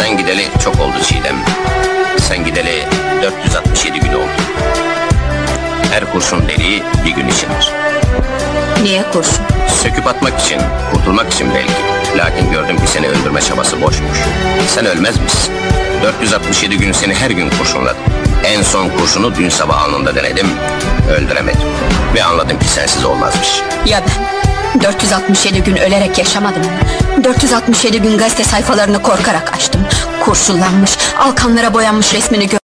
Sen gideli çok oldu Çiğdem. Sen gideli 467 gün oldu. Her kurşun deliği bir gün içindir. Niye kurşun? Söküp atmak için, kurtulmak için belki. Lakin gördüm ki seni öldürme çabası boşmuş. Sen ölmez misin? 467 gün seni her gün kurşunladım. En son kurşunu dün sabah alnında denedim, öldüremedim. Ve anladım ki sensiz olmazmış. Ya ben? 467 gün ölerek yaşamadım. 467 gün gazete sayfalarını korkarak açtım. Kurşunlanmış, alkanlara boyanmış resmini